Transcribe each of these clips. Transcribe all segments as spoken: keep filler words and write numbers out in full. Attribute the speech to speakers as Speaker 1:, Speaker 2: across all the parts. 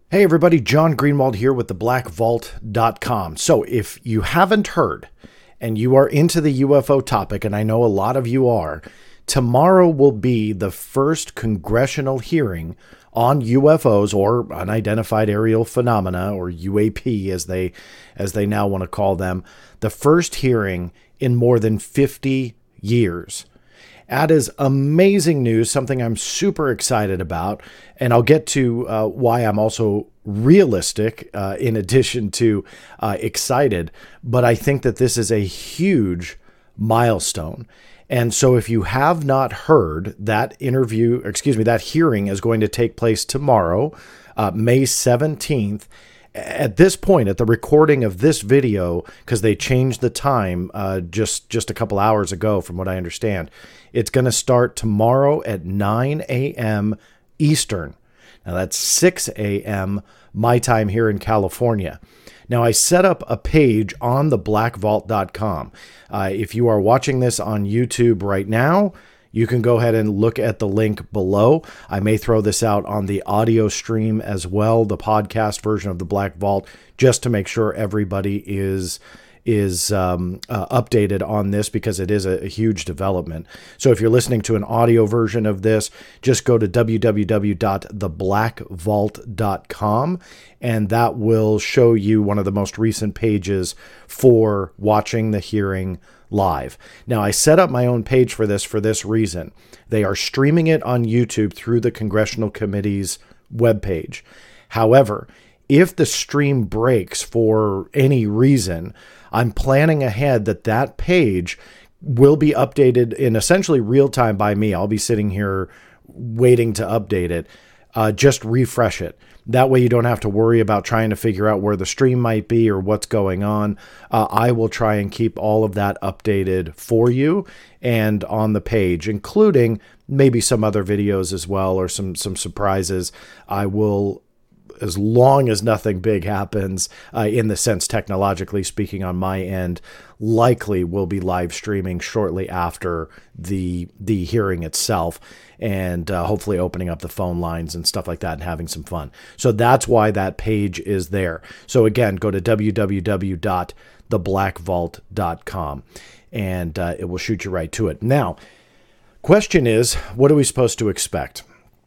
Speaker 1: Hey everybody, John Greenwald here with the black vault dot com. So if you haven't heard and you are into the U F O topic, and I know a lot of you are, tomorrow will be the first congressional hearing on U F Os, or unidentified aerial phenomena, or U A P as they as they now want to call them, the first hearing in more than fifty years. That is amazing news, something I'm super excited about, and I'll get to uh, why I'm also realistic uh, in addition to uh, excited, but I think that this is a huge milestone. And so if you have not heard, that interview, excuse me, that hearing is going to take place tomorrow, uh, May seventeenth. At this point, at the recording of this video, because they changed the time uh, just, just a couple hours ago, from what I understand, it's going to start tomorrow at nine a.m. Eastern. Now, that's six a.m. my time here in California. Now, I set up a page on the black vault dot com. Uh, if you are watching this on YouTube right now, you can go ahead and look at the link below. I may throw this out on the audio stream as well, the podcast version of the Black Vault, just to make sure everybody is is um, uh, updated on this, because it is a, a huge development. So if you're listening to an audio version of this, just go to w w w dot the black vault dot com, and that will show you one of the most recent pages for watching the hearing live. Now, I set up my own page for this for this reason. They are streaming it on YouTube through the Congressional Committee's webpage. However, if the stream breaks for any reason, I'm planning ahead that that page will be updated in essentially real time by me. I'll be sitting here waiting to update it. Uh, just refresh it. That way you don't have to worry about trying to figure out where the stream might be or what's going on. Uh, I will try and keep all of that updated for you and on the page, including maybe some other videos as well, or some, some surprises. I will, as long as nothing big happens, uh, in the sense technologically speaking on my end, likely will be live streaming shortly after the the hearing itself, and uh, hopefully opening up the phone lines and stuff like that and having some fun. So that's why that page is there. So again, go to w w w dot the black vault dot com, and uh, it will shoot you right to it. Now, question is, what are we supposed to expect?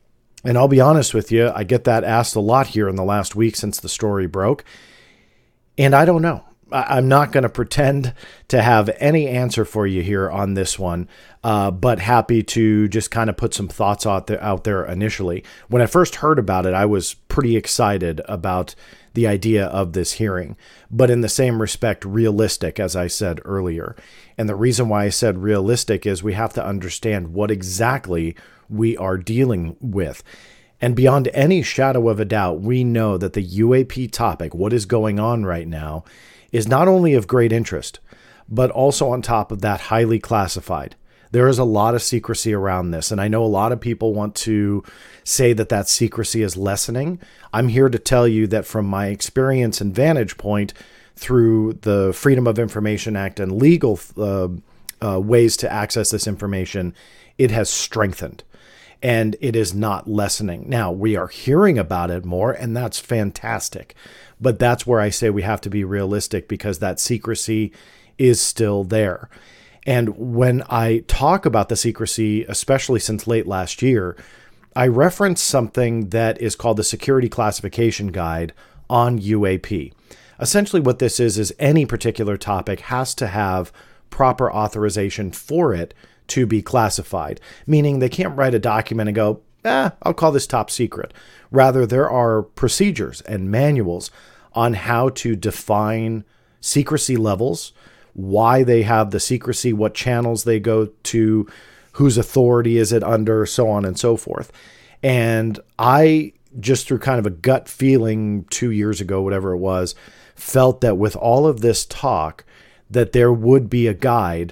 Speaker 1: And I'll be honest with you, I get that asked a lot here in the last week since the story broke, and I don't know. I'm not going to pretend to have any answer for you here on this one, uh, but happy to just kind of put some thoughts out there, out there initially. When I first heard about it, I was pretty excited about the idea of this hearing, but in the same respect, realistic, as I said earlier. And the reason why I said realistic is we have to understand what exactly we are dealing with. And beyond any shadow of a doubt, we know that the U A P topic, what is going on right now, is not only of great interest, but also on top of that, highly classified. There is a lot of secrecy around this, and I know a lot of people want to say that that secrecy is lessening. I'm here to tell you that from my experience and vantage point through the Freedom of Information Act and legal uh, uh, ways to access this information, it has strengthened. And it is not lessening. Now, we are hearing about it more, and that's fantastic. But that's where I say we have to be realistic, because that secrecy is still there. And when I talk about the secrecy, especially since late last year, I reference something that is called the Security Classification Guide on U A P. Essentially what this is, is any particular topic has to have proper authorization for it to be classified, meaning they can't write a document and go, eh, I'll call this top secret. Rather, there are procedures and manuals on how to define secrecy levels, why they have the secrecy, what channels they go to, whose authority is it under, so on and so forth. And I, just through kind of a gut feeling two years ago, whatever it was, felt that with all of this talk, that there would be a guide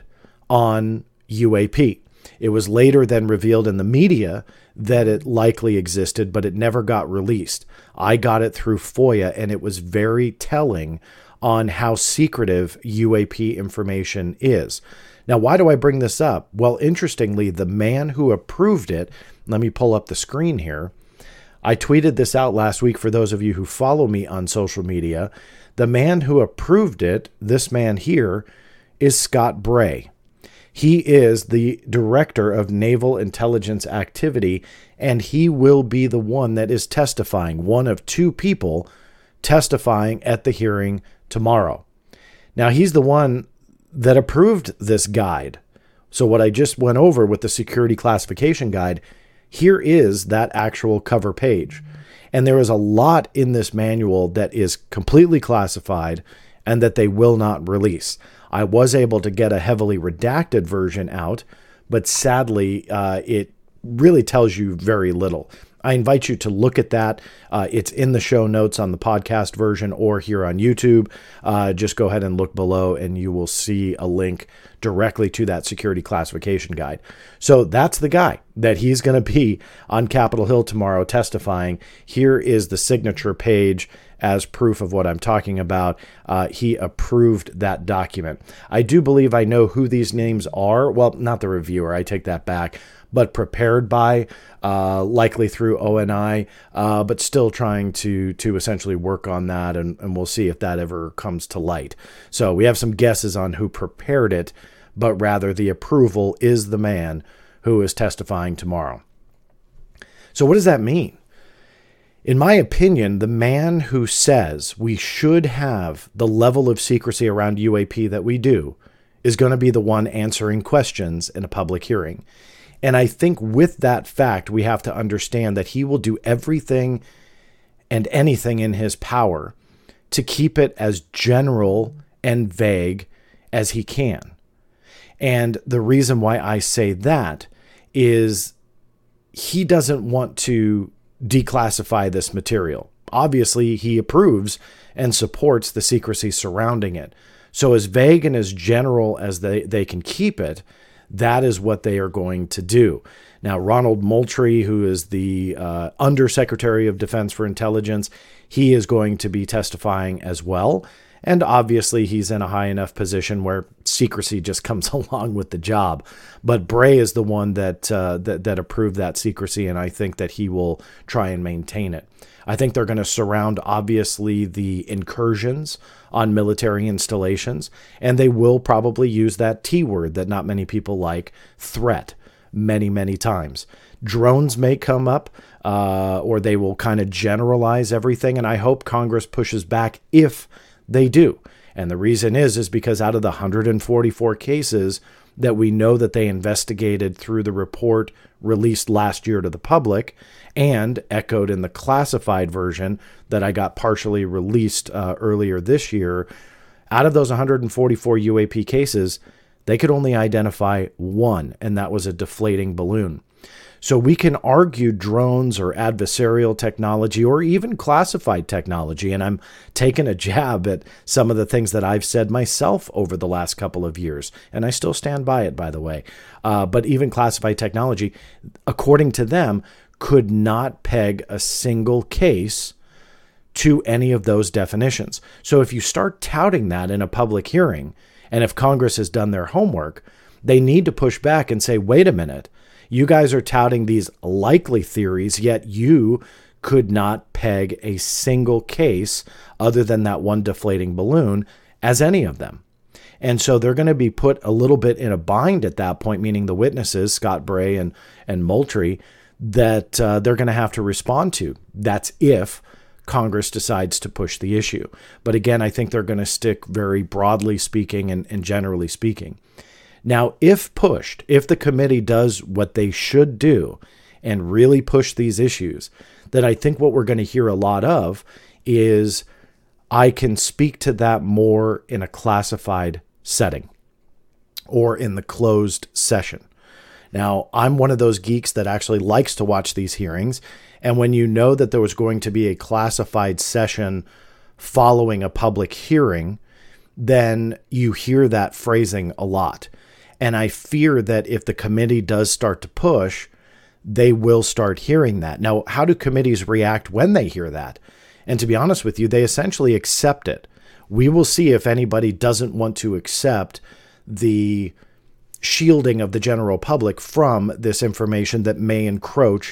Speaker 1: on U A P. It was later then revealed in the media that it likely existed, but it never got released. I got it through FOIA, and it was very telling on how secretive U A P information is. Now, why do I bring this up? Well, interestingly, the man who approved it, let me pull up the screen here. I tweeted this out last week for those of you who follow me on social media. The man who approved it, this man here, is Scott Bray. He is the director of Naval Intelligence Activity, and he will be the one that is testifying, one of two people testifying at the hearing tomorrow. Now, he's the one that approved this guide. So what I just went over with the security classification guide, here is that actual cover page. And there is a lot in this manual that is completely classified and that they will not release. I was able to get a heavily redacted version out, but sadly, uh, it really tells you very little. I invite you to look at that. Uh, it's in the show notes on the podcast version or here on YouTube. Uh, just go ahead and look below and you will see a link directly to that security classification guide. So that's the guy that he's going to be on Capitol Hill tomorrow testifying. Here is the signature page as proof of what I'm talking about. Uh, he approved that document. I do believe I know who these names are. Well, not the reviewer. I take that back. But prepared by, uh, likely through O N I, uh, but still trying to to essentially work on that, and, and we'll see if that ever comes to light. So we have some guesses on who prepared it, but rather the approval is the man who is testifying tomorrow. So what does that mean? In my opinion, the man who says we should have the level of secrecy around U A P that we do is going to be the one answering questions in a public hearing. And I think with that fact, we have to understand that he will do everything and anything in his power to keep it as general and vague as he can. And the reason why I say that is he doesn't want to declassify this material. Obviously, he approves and supports the secrecy surrounding it. So as vague and as general as they, they can keep it, that is what they are going to do. Now, Ronald Moultrie, who is the uh, Undersecretary of Defense for Intelligence, he is going to be testifying as well. And obviously, he's in a high enough position where secrecy just comes along with the job. But Bray is the one that, uh, that, that approved that secrecy, and I think that he will try and maintain it. I think they're going to surround, obviously, the incursions on military installations, and they will probably use that T word that not many people like, threat, many, many times. Drones may come up, uh, or they will kind of generalize everything, and I hope Congress pushes back if they do. And the reason is, is because out of the one hundred forty-four cases that we know that they investigated through the report released last year to the public and echoed in the classified version that I got partially released uh, earlier this year, out of those one hundred forty-four U A P cases, they could only identify one, and that was a deflating balloon. So we can argue drones or adversarial technology or even classified technology, and I'm taking a jab at some of the things that I've said myself over the last couple of years, and I still stand by it, by the way. Uh, but even classified technology, according to them, could not peg a single case to any of those definitions. So if you start touting that in a public hearing, and if Congress has done their homework, they need to push back and say, wait a minute, you guys are touting these likely theories, yet you could not peg a single case other than that one deflating balloon as any of them. And so they're going to be put a little bit in a bind at that point, meaning the witnesses, Scott Bray and, and Moultrie, that uh, they're going to have to respond to. That's if Congress decides to push the issue. But again, I think they're going to stick very broadly speaking and, and generally speaking. Now, if pushed, if the committee does what they should do and really push these issues, then I think what we're going to hear a lot of is I can speak to that more in a classified setting or in the closed session. Now, I'm one of those geeks that actually likes to watch these hearings. And when you know that there was going to be a classified session following a public hearing, then you hear that phrasing a lot. And I fear that if the committee does start to push, they will start hearing that. Now, how do committees react when they hear that? And to be honest with you, they essentially accept it. We will see if anybody doesn't want to accept the shielding of the general public from this information that may encroach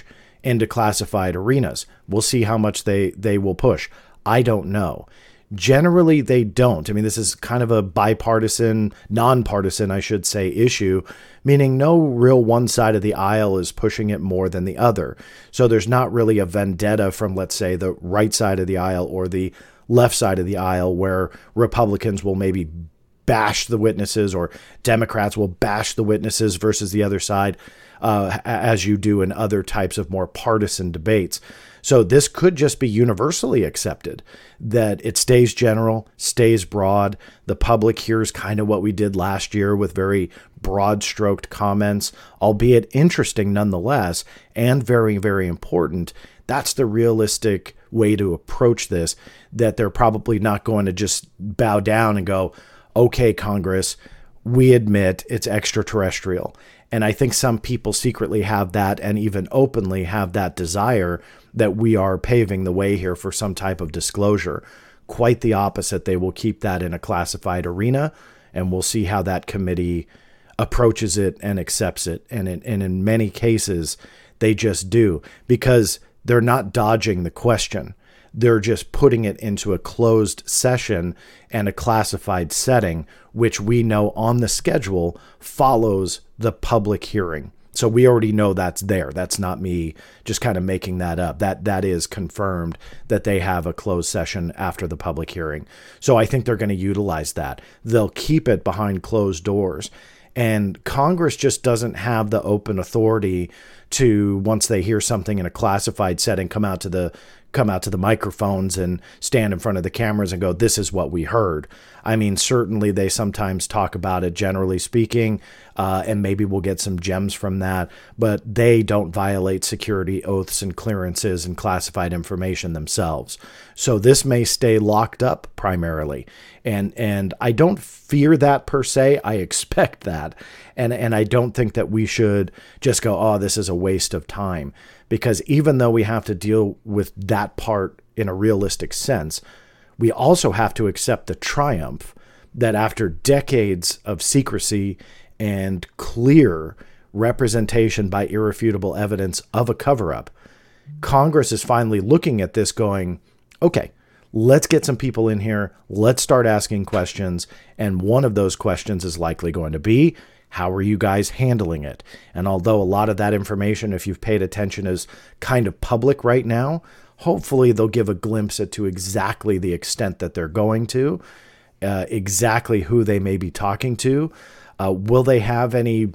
Speaker 1: into classified arenas. We'll see how much they, they will push. I don't know. Generally, they don't. I mean, this is kind of a bipartisan, nonpartisan, I should say, issue, meaning no real one side of the aisle is pushing it more than the other. So there's not really a vendetta from, let's say, the right side of the aisle or the left side of the aisle where Republicans will maybe bash the witnesses or Democrats will bash the witnesses versus the other side, uh, as you do in other types of more partisan debates. So this could just be universally accepted, that it stays general, stays broad. The public hears kind of what we did last year with very broad-stroked comments, albeit interesting nonetheless, and very, very important. That's the realistic way to approach this, that they're probably not going to just bow down and go, okay, Congress, we admit it's extraterrestrial. And I think some people secretly have that and even openly have that desire that we are paving the way here for some type of disclosure. Quite the opposite. They will keep that in a classified arena, and we'll see how that committee approaches it and accepts it. And in, and in many cases, they just do, because they're not dodging the question. They're just putting it into a closed session and a classified setting, which we know on the schedule follows the public hearing. So we already know that's there. That's not me just kind of making that up. That that is confirmed that they have a closed session after the public hearing. So I think they're going to utilize that. They'll keep it behind closed doors. And Congress just doesn't have the open authority to, once they hear something in a classified setting, come out to the come out to the microphones and stand in front of the cameras and go, this is what we heard. I mean, certainly they sometimes talk about it, generally speaking, uh, and maybe we'll get some gems from that, but they don't violate security oaths and clearances and classified information themselves. So this may stay locked up primarily. And and I don't fear that per se. I expect that. And, and I don't think that we should just go, oh, this is a waste of time. Because even though we have to deal with that part in a realistic sense, we also have to accept the triumph that after decades of secrecy and clear representation by irrefutable evidence of a cover-up, Congress is finally looking at this going, okay, let's get some people in here. Let's start asking questions. And one of those questions is likely going to be, how are you guys handling it? And although a lot of that information, if you've paid attention, is kind of public right now, hopefully they'll give a glimpse at to exactly the extent that they're going to, uh, exactly who they may be talking to. Uh, will they have any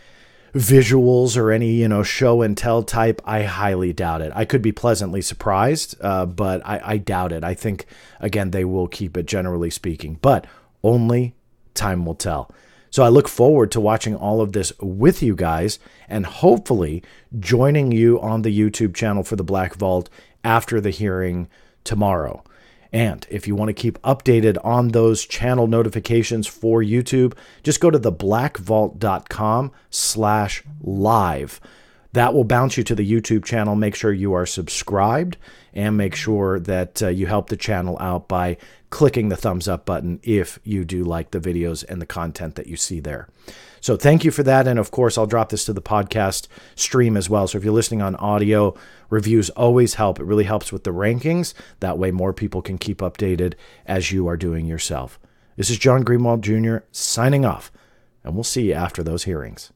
Speaker 1: visuals or any, you know, show and tell type? I highly doubt it. I could be pleasantly surprised, uh, but I, I doubt it. I think, again, they will keep it, generally speaking, but only time will tell. So I look forward to watching all of this with you guys and hopefully joining you on the YouTube channel for the Black Vault after the hearing tomorrow. And if you want to keep updated on those channel notifications for YouTube, just go to the black vault dot com slash live. That will bounce you to the YouTube channel. Make sure you are subscribed and make sure that uh, you help the channel out by clicking the thumbs up button if you do like the videos and the content that you see there. So thank you for that. And of course, I'll drop this to the podcast stream as well. So if you're listening on audio, reviews always help. It really helps with the rankings. That way more people can keep updated as you are doing yourself. This is John Greenwald Junior signing off, and we'll see you after those hearings.